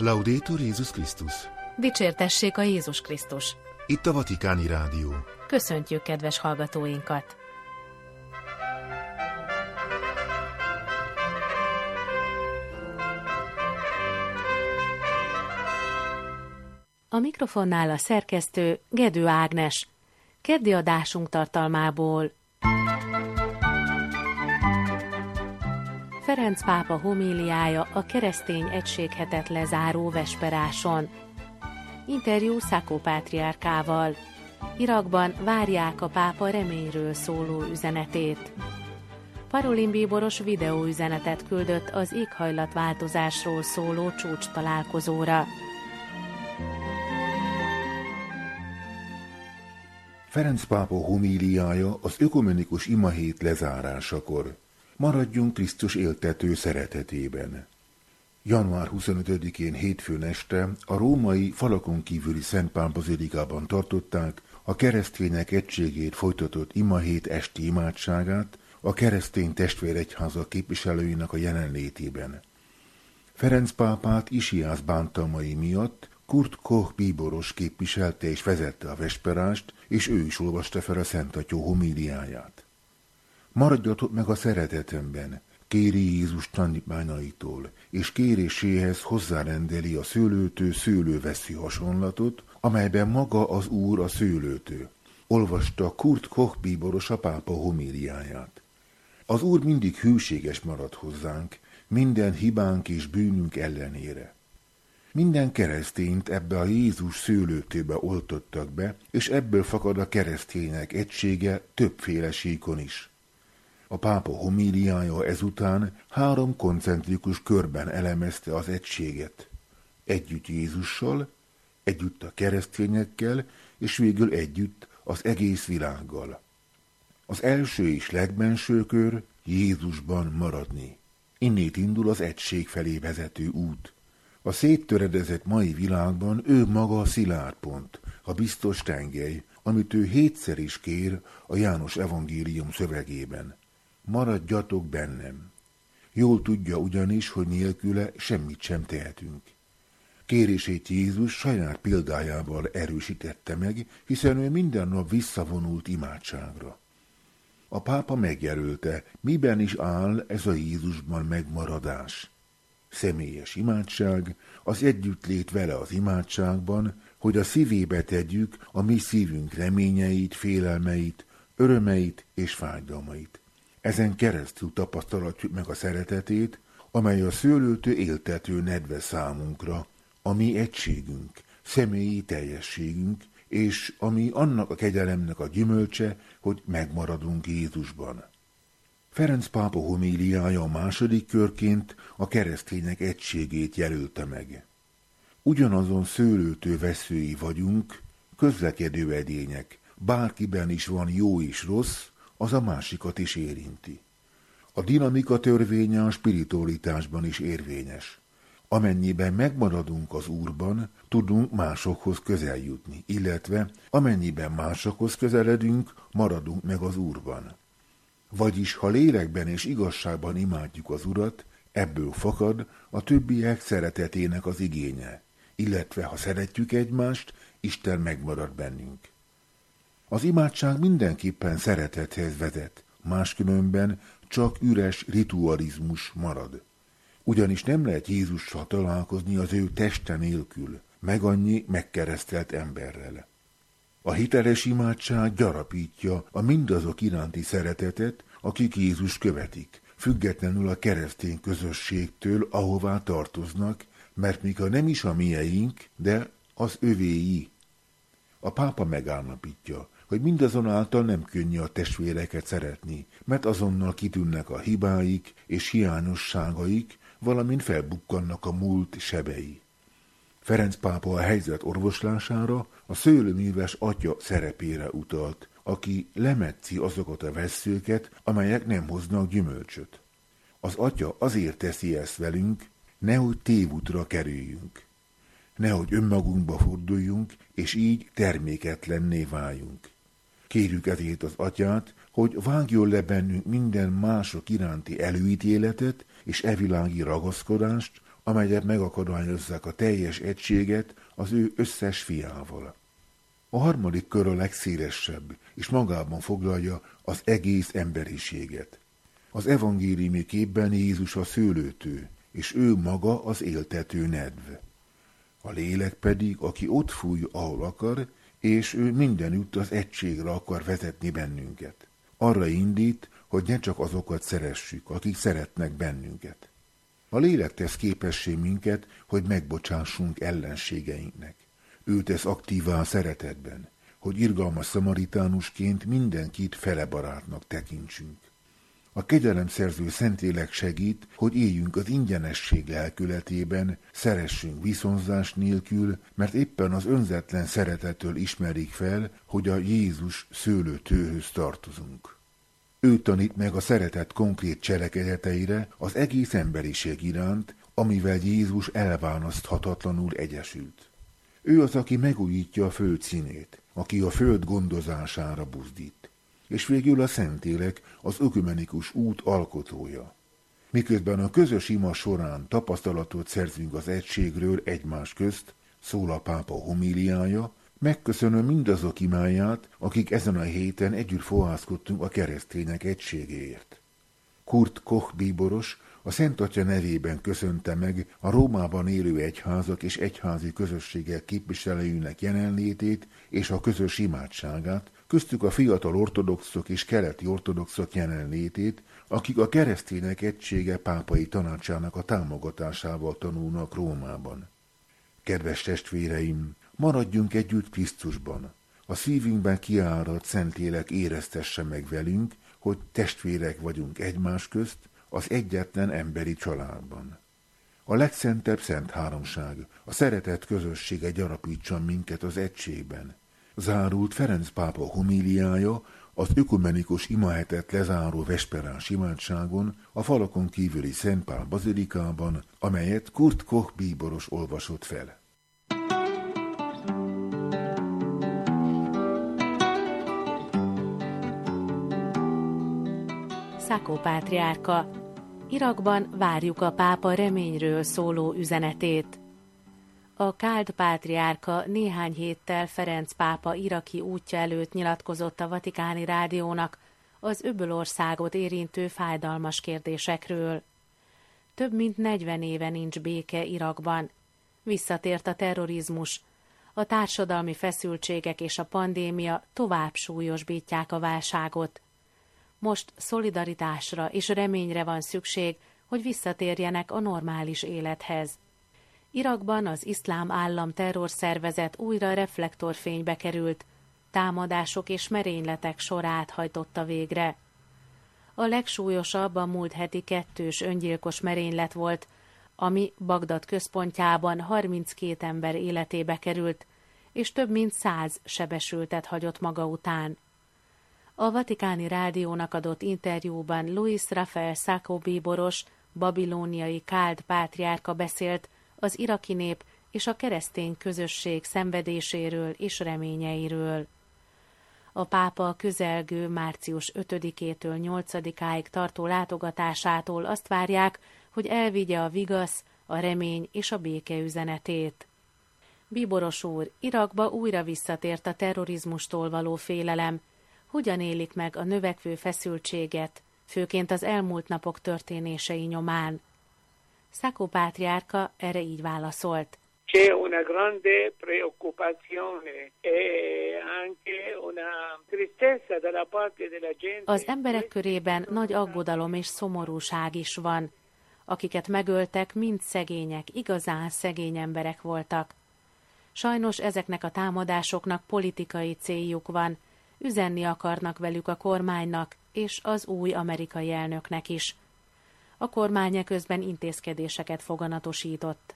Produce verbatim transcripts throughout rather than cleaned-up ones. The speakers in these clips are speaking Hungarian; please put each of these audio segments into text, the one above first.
Laudetur Jézus Krisztus! Dicsértessék a Jézus Krisztus! Itt a Vatikáni Rádió. Köszöntjük kedves hallgatóinkat! A mikrofonnál a szerkesztő Gedő Ágnes. Keddi adásunk tartalmából: Ferenc pápa homíliája a keresztény egységhetet lezáró vesperáson. Interjú Sacco pátriárkával. Irakban várják a pápa reményről szóló üzenetét. Parolin bíboros videóüzenetet küldött az éghajlatváltozásról szóló csúcs találkozóra. Ferenc pápa homíliája az ökumenikus imahét lezárásakor. Maradjunk Krisztus éltető szeretetében. január huszonötödikén hétfőn este a római falakon kívüli Szent Pál bazilikában tartották a keresztények egységét folytatott imahét esti imádságát a keresztény testvéregyháza képviselőinek a jelenlétében. Ferenc pápát Isiász bántalmai miatt Kurt Koch bíboros képviselte és vezette a vesperást, és ő is olvasta fel a Szent Atyó homíliáját. Maradjatok meg a szeretetemben, kéri Jézus tanítványaitól, és kéréséhez hozzárendeli a szőlőtő szőlővesző hasonlatot, amelyben maga az Úr a szőlőtő. Olvasta Kurt Koch bíboros a pápa homíliáját. Az Úr mindig hűséges marad hozzánk, minden hibánk és bűnünk ellenére. Minden keresztényt ebbe a Jézus szőlőtőbe oltottak be, és ebből fakad a keresztények egysége többféle síkon is. A pápa homíliája ezután három koncentrikus körben elemezte az egységet. Együtt Jézussal, együtt a keresztényekkel, és végül együtt az egész világgal. Az első és legbenső kör Jézusban maradni. Innét indul az egység felé vezető út. A széttöredezett mai világban ő maga a szilárd pont, a biztos tengely, amit ő hétszer is kér a János evangélium szövegében. Maradjatok bennem. Jól tudja ugyanis, hogy nélküle semmit sem tehetünk. Kérését Jézus saját példájával erősítette meg, hiszen ő minden nap visszavonult imádságra. A pápa megjelölte, miben is áll ez a Jézusban megmaradás. Személyes imádság, az együttlét vele az imádságban, hogy a szívébe tegyük a mi szívünk reményeit, félelmeit, örömeit és fájdalmait. Ezen keresztül tapasztalatjuk meg a szeretetét, amely a szőlőtő éltető nedve számunkra, a mi egységünk, személyi teljességünk, és ami annak a kegyelemnek a gyümölcse, hogy megmaradunk Jézusban. Ferenc pápa homíliája a második körként a keresztények egységét jelölte meg. Ugyanazon szőlőtő veszői vagyunk, közlekedő edények, bárkiben is van jó és rossz, az a másikat is érinti. A dinamika törvénye a spiritualitásban is érvényes. Amennyiben megmaradunk az Úrban, tudunk másokhoz közel jutni, illetve amennyiben másokhoz közeledünk, maradunk meg az Úrban. Vagyis, ha lélekben és igazságban imádjuk az Urat, ebből fakad a többiek szeretetének az igénye, illetve ha szeretjük egymást, Isten megmarad bennünk. Az imádság mindenképpen szeretethez vezet, máskülönben csak üres ritualizmus marad. Ugyanis nem lehet Jézussal találkozni az ő teste nélkül, meg annyi megkeresztelt emberrel. A hiteles imádság gyarapítja a mindazok iránti szeretetet, akik Jézus követik, függetlenül a keresztény közösségtől, ahová tartoznak, mert még ha nem is a mieink, de az övéi. A pápa megállapítja, hogy mindazonáltal nem könnyű a testvéreket szeretni, mert azonnal kitűnnek a hibáik és hiányosságaik, valamint felbukkannak a múlt sebei. Ferenc pápa a helyzet orvoslására a szőlőműves atya szerepére utalt, aki lemetszi azokat a vesszőket, amelyek nem hoznak gyümölcsöt. Az atya azért teszi ezt velünk, nehogy tévútra kerüljünk. Nehogy önmagunkba forduljunk, és így terméketlenné váljunk. Kérjük ezért az atyát, hogy vágjon le bennünk minden mások iránti előítéletet és evilági ragaszkodást, amelyek megakadályozzák a teljes egységet az ő összes fiával. A harmadik kör a legszélesebb, és magában foglalja az egész emberiséget. Az evangéliumi képben Jézus a szőlőtő, és ő maga az éltető nedv. A lélek pedig, aki ott fúj, ahol akar, és ő mindenütt az egységre akar vezetni bennünket. Arra indít, hogy ne csak azokat szeressük, akik szeretnek bennünket. A lélek tesz képessé minket, hogy megbocsássunk ellenségeinknek. Ő tesz aktívá a szeretetben, hogy irgalmas szamaritánusként mindenkit felebarátnak tekintsünk. A kegyelemszerző Szentlélek segít, hogy éljünk az ingyenesség lelkületében, szeressünk viszonzás nélkül, mert éppen az önzetlen szeretettől ismerik fel, hogy a Jézus szőlőtőhöz tartozunk. Ő tanít meg a szeretet konkrét cselekedeteire az egész emberiség iránt, amivel Jézus elválaszthatatlanul egyesült. Ő az, aki megújítja a föld színét, aki a föld gondozására buzdít. És végül a Szentlélek az ökumenikus út alkotója. Miközben a közös ima során tapasztalatot szerzünk az egységről egymás közt, szól a pápa homíliája, megköszönöm mindazok imáját, akik ezen a héten együtt fohászkodtunk a keresztények egységéért. Kurt Koch bíboros a Szent Atya nevében köszönte meg a Rómában élő egyházak és egyházi közösségek képviselőinek jelenlétét és a közös imádságát, köztük a fiatal ortodoxok és keleti ortodoxok jelenlétét, akik a keresztények egysége pápai tanácsának a támogatásával tanulnak Rómában. Kedves testvéreim, maradjunk együtt Krisztusban. A szívünkben kiáradt Szentlélek éreztesse meg velünk, hogy testvérek vagyunk egymás közt, az egyetlen emberi családban. A legszentebb Szent Háromság, a szeretet közössége gyarapítson minket az egységben. Zárult Ferenc pápa homíliája az ökumenikus imahetet lezáró vesperás imádságon a falakon kívüli Szent Pál bazilikában, amelyet Kurt Koch bíboros olvasott fel. Sacco pátriárka. Irakban várjuk a pápa reményről szóló üzenetét. A Káld pátriárka néhány héttel Ferenc pápa iraki útja előtt nyilatkozott a Vatikáni Rádiónak az öbölországot érintő fájdalmas kérdésekről. Több mint negyven éve nincs béke Irakban. Visszatért a terrorizmus. A társadalmi feszültségek és a pandémia tovább súlyosbítják a válságot. Most szolidaritásra és reményre van szükség, hogy visszatérjenek a normális élethez. Irakban az iszlám állam terrorszervezet újra reflektorfénybe került, támadások és merényletek sorát hajtotta végre. A legsúlyosabb a múlt heti kettős öngyilkos merénylet volt, ami Bagdad központjában harminckét ember életébe került, és több mint száz sebesültet hagyott maga után. A Vatikáni Rádiónak adott interjúban Luis Rafael Sacco bíboros, babilóniai káld pátriárka beszélt az iraki nép és a keresztény közösség szenvedéséről és reményeiről. A pápa közelgő március ötödikétől nyolcadikáig tartó látogatásától azt várják, hogy elvigye a vigasz, a remény és a béke üzenetét. Bíboros úr, Irakba újra visszatért a terrorizmustól való félelem. Hogyan élik meg a növekvő feszültséget, főként az elmúlt napok történései nyomán? Sacco pátriárka erre így válaszolt. C'è una grande preoccupazione e anche una tristezza dalla parte della gente. Az emberek körében nagy aggodalom és szomorúság is van. Akiket megöltek, mind szegények, igazán szegény emberek voltak. Sajnos ezeknek a támadásoknak politikai céljuk van, üzenni akarnak velük a kormánynak és az új amerikai elnöknek is. A kormány közben intézkedéseket foganatosított.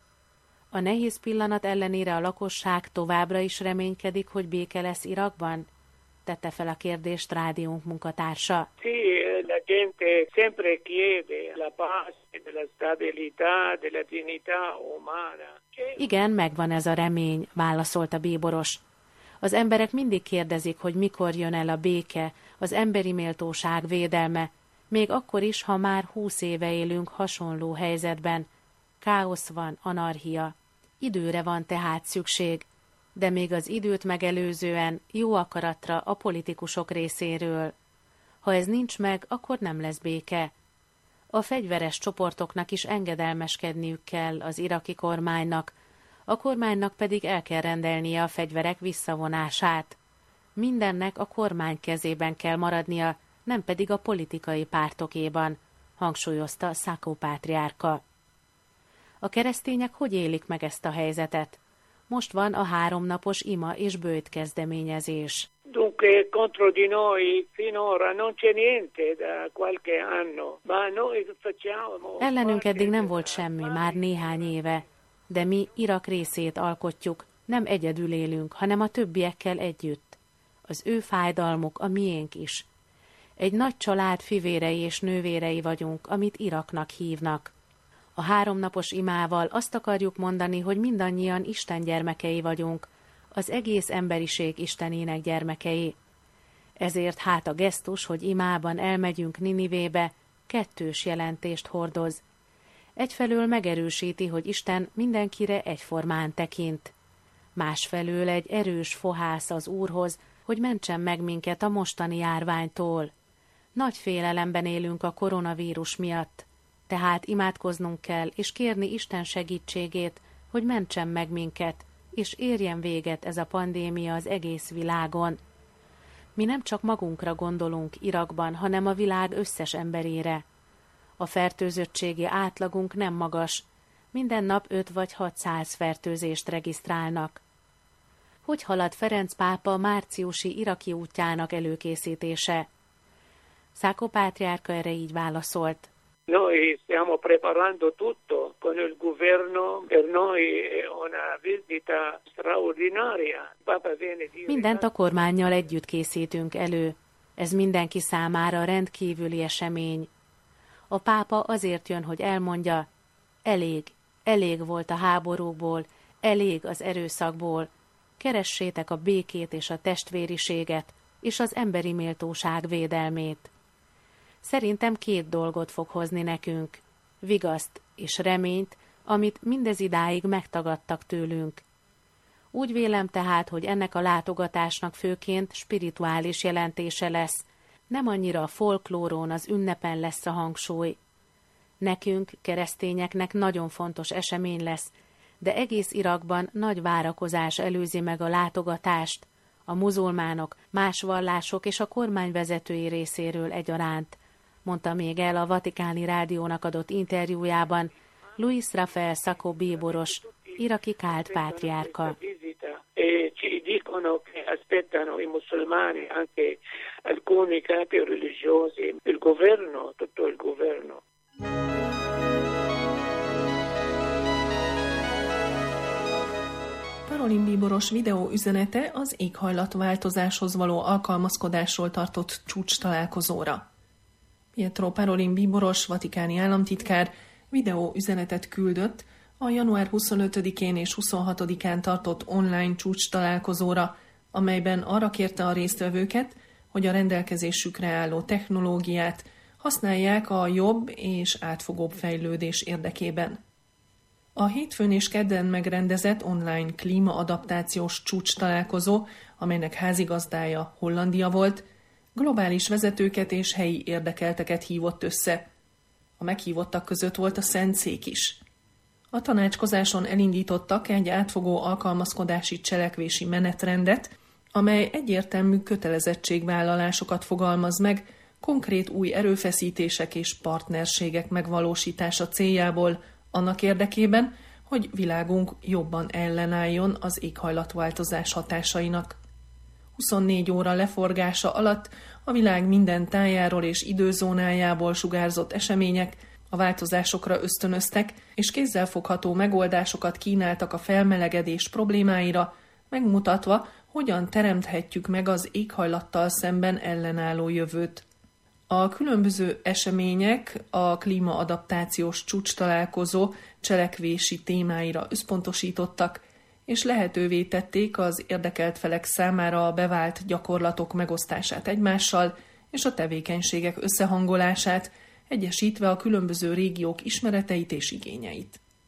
A nehéz pillanat ellenére a lakosság továbbra is reménykedik, hogy béke lesz Irakban? Tette fel a kérdést rádiónk munkatársa. Sì, la gente sempre chiede la pace, della stabilità, della dignità umana. Igen, megvan ez a remény, válaszolt a bíboros. Az emberek mindig kérdezik, hogy mikor jön el a béke, az emberi méltóság védelme, még akkor is, ha már húsz éve élünk hasonló helyzetben. káosz van, anarchia. Időre van tehát szükség, de még az időt megelőzően jó akaratra a politikusok részéről. Ha ez nincs meg, akkor nem lesz béke. A fegyveres csoportoknak is engedelmeskedniük kell az iraki kormánynak, a kormánynak pedig el kell rendelnie a fegyverek visszavonását. Mindennek a kormány kezében kell maradnia, nem pedig a politikai pártokéban, hangsúlyozta Sacco pátriárka. A keresztények hogy élik meg ezt a helyzetet? Most van a háromnapos ima és bőjt kezdeményezés. Dunque contro di noi finora non c'è niente da qualche anno, ma noi facciamo. Ellenünk eddig nem volt semmi, már néhány éve, de mi Irak részét alkotjuk, nem egyedül élünk, hanem a többiekkel együtt. Az ő fájdalmuk a miénk is. Egy nagy család fivérei és nővérei vagyunk, amit Iraknak hívnak. A háromnapos imával azt akarjuk mondani, hogy mindannyian Isten gyermekei vagyunk, az egész emberiség Istenének gyermekei. Ezért hát a gesztus, hogy imában elmegyünk Ninivébe, kettős jelentést hordoz. Egyfelől megerősíti, hogy Isten mindenkire egyformán tekint. Másfelől egy erős fohász az Úrhoz, hogy mentsen meg minket a mostani járványtól. Nagy félelemben élünk a koronavírus miatt, tehát imádkoznunk kell, és kérni Isten segítségét, hogy mentsen meg minket, és érjen véget ez a pandémia az egész világon. Mi nem csak magunkra gondolunk Irakban, hanem a világ összes emberére. A fertőzöttségi átlagunk nem magas, minden nap öt vagy hatszáz fertőzést regisztrálnak. Hogy halad Ferenc pápa márciusi iraki útjának előkészítése? Sacco pátriárka erre így válaszolt. Noi stiamo preparando tutto con il governo, per noi è una visita straordinaria. Papa viene di... Mindent a kormánnyal együtt készítünk elő. Ez mindenki számára rendkívüli esemény. A pápa azért jön, hogy elmondja, elég, elég volt a háborúból, elég az erőszakból, keressétek a békét és a testvériséget, és az emberi méltóság védelmét. Szerintem két dolgot fog hozni nekünk, vigaszt és reményt, amit mindezidáig megtagadtak tőlünk. Úgy vélem tehát, hogy ennek a látogatásnak főként spirituális jelentése lesz, nem annyira a folklóron, az ünnepen lesz a hangsúly. Nekünk, keresztényeknek nagyon fontos esemény lesz, de egész Irakban nagy várakozás előzi meg a látogatást, a muzulmánok, más vallások és a kormány vezetői részéről egyaránt, mondta még el a Vatikáni Rádiónak adott interjújában Luis Rafael Sacco bíboros, iraki kált pátriárka. E ci dicono che aspettano i musulmani, anche alcuni capi religiosi, il governo, tutto il governo. Parolin bíboros videó üzenete az éghajlatváltozáshoz való alkalmazkodásról tartott csúcs találkozóra. Pietro Parolin bíboros, vatikáni államtitkár videó üzenetet küldött a január huszonötödikén és huszonhatodikán tartott online csúcs találkozóra, amelyben arra kérte a résztvevőket, hogy a rendelkezésükre álló technológiát használják a jobb és átfogóbb fejlődés érdekében. A hétfőn és kedden megrendezett online klímaadaptációs csúcs találkozó, amelynek házigazdája Hollandia volt, globális vezetőket és helyi érdekelteket hívott össze. A meghívottak között volt a Szentszék is. A tanácskozáson elindítottak egy átfogó alkalmazkodási cselekvési menetrendet, amely egyértelmű kötelezettségvállalásokat fogalmaz meg konkrét új erőfeszítések és partnerségek megvalósítása céljából, annak érdekében, hogy világunk jobban ellenálljon az éghajlatváltozás hatásainak. huszonnégy óra leforgása alatt a világ minden tájáról és időzónájából sugárzott események a változásokra ösztönöztek, és kézzelfogható megoldásokat kínáltak a felmelegedés problémáira, megmutatva, hogyan teremthetjük meg az éghajlattal szemben ellenálló jövőt. A különböző események a klímaadaptációs csúcstalálkozó cselekvési témáira összpontosítottak, és lehetővé tették az érdekelt felek számára a bevált gyakorlatok megosztását egymással és a tevékenységek összehangolását, egyesítve a különböző régiók ismereteit és igényeit.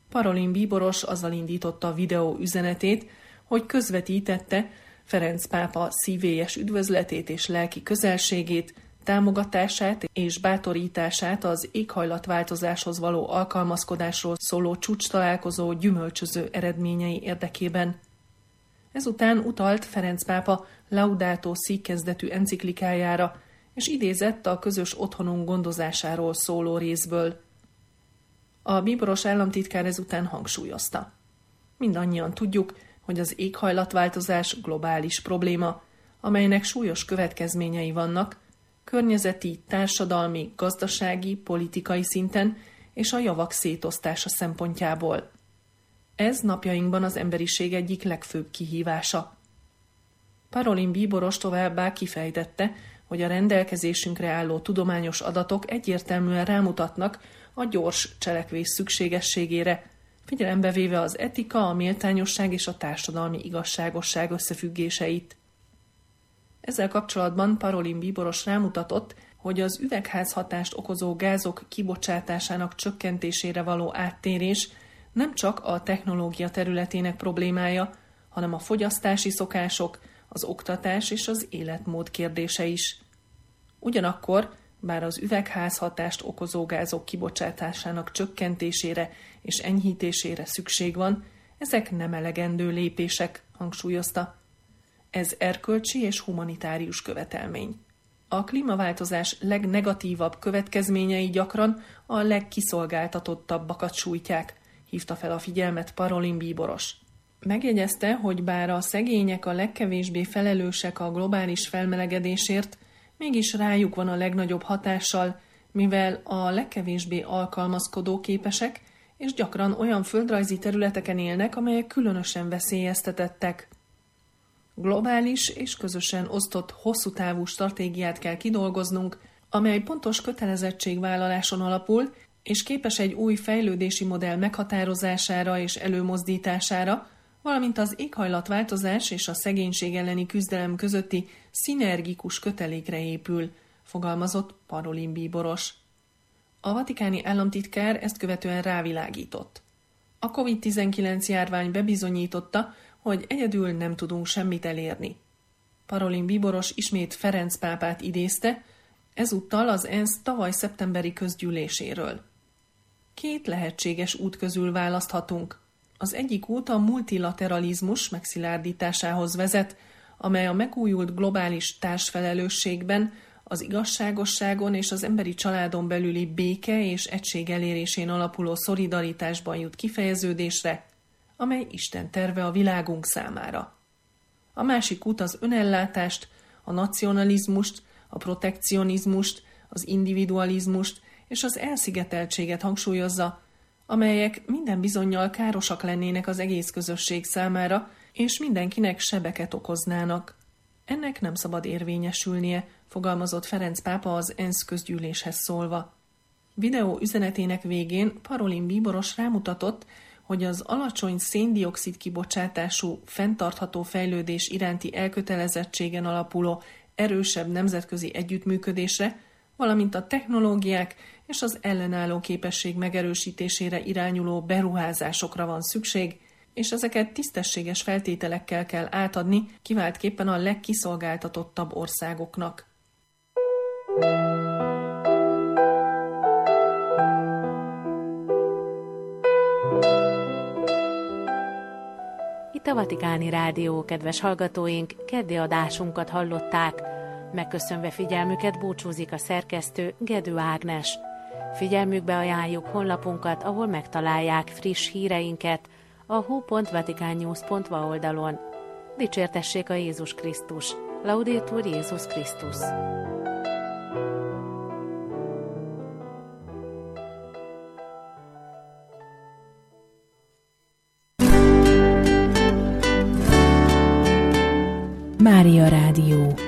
Parolin bíboros azzal indította a videó üzenetét, hogy közvetítette Ferenc pápa szívélyes üdvözletét és lelki közelségét, támogatását és bátorítását az éghajlatváltozáshoz való alkalmazkodásról szóló csúcstalálkozó gyümölcsöző eredményei érdekében. Ezután utalt Ferenc pápa Laudato Si kezdetű enciklikájára, és idézett a közös otthonunk gondozásáról szóló részből. A bíboros államtitkár ezután hangsúlyozta: mindannyian tudjuk, hogy az éghajlatváltozás globális probléma, amelynek súlyos következményei vannak, környezeti, társadalmi, gazdasági, politikai szinten és a javak szétosztása szempontjából. Ez napjainkban az emberiség egyik legfőbb kihívása. Parolin bíboros továbbá kifejtette, hogy a rendelkezésünkre álló tudományos adatok egyértelműen rámutatnak a gyors cselekvés szükségességére, figyelembe véve az etika, a méltányosság és a társadalmi igazságosság összefüggéseit. Ezzel kapcsolatban Parolin bíboros rámutatott, hogy az üvegházhatást okozó gázok kibocsátásának csökkentésére való áttérés nem csak a technológia területének problémája, hanem a fogyasztási szokások, az oktatás és az életmód kérdése is. Ugyanakkor, bár az üvegházhatást okozó gázok kibocsátásának csökkentésére és enyhítésére szükség van, ezek nem elegendő lépések, hangsúlyozta. Ez erkölcsi és humanitárius követelmény. A klímaváltozás legnegatívabb következményei gyakran a legkiszolgáltatottabbakat sújtják, hívta fel a figyelmet Parolin bíboros. Megjegyezte, hogy bár a szegények a legkevésbé felelősek a globális felmelegedésért, mégis rájuk van a legnagyobb hatással, mivel a legkevésbé alkalmazkodóképesek, és gyakran olyan földrajzi területeken élnek, amelyek különösen veszélyeztetettek. Globális és közösen osztott hosszú távú stratégiát kell kidolgoznunk, amely pontos kötelezettségvállaláson alapul, és képes egy új fejlődési modell meghatározására és előmozdítására, valamint az éghajlatváltozás és a szegénység elleni küzdelem közötti szinergikus kötelékre épül, fogalmazott Parolin bíboros. A vatikáni államtitkár ezt követően rávilágított. A kovid tizenkilenc járvány bebizonyította, hogy egyedül nem tudunk semmit elérni. Parolin bíboros ismét Ferenc pápát idézte, ezúttal az ENSZ tavaly szeptemberi közgyűléséről. Két lehetséges út közül választhatunk. Az egyik út a multilateralizmus megszilárdításához vezet, amely a megújult globális társfelelősségben, az igazságosságon és az emberi családon belüli béke és egység elérésén alapuló szolidaritásban jut kifejeződésre, amely Isten terve a világunk számára. A másik út az önellátást, a nacionalizmust, a protekcionizmust, az individualizmust és az elszigeteltséget hangsúlyozza, amelyek minden bizonnyal károsak lennének az egész közösség számára, és mindenkinek sebeket okoznának. Ennek nem szabad érvényesülnie, fogalmazott Ferenc pápa az ENSZ közgyűléshez szólva. Videó üzenetének végén Parolin bíboros rámutatott, hogy az alacsony szén-dioxid kibocsátású, fenntartható fejlődés iránti elkötelezettségen alapuló erősebb nemzetközi együttműködésre, valamint a technológiák és az ellenálló képesség megerősítésére irányuló beruházásokra van szükség, és ezeket tisztességes feltételekkel kell átadni, kiváltképpen a legkiszolgáltatottabb országoknak. Itt a Vatikáni Rádió, kedves hallgatóink, keddi adásunkat hallották. Megköszönve figyelmüket búcsúzik a szerkesztő, Gedő Ágnes. Figyelmükbe ajánljuk honlapunkat, ahol megtalálják friss híreinket a hu pont vaticannews pont va oldalon. Dicsértessék a Jézus Krisztus! Laudetur Jézus Krisztus! Mária Rádió.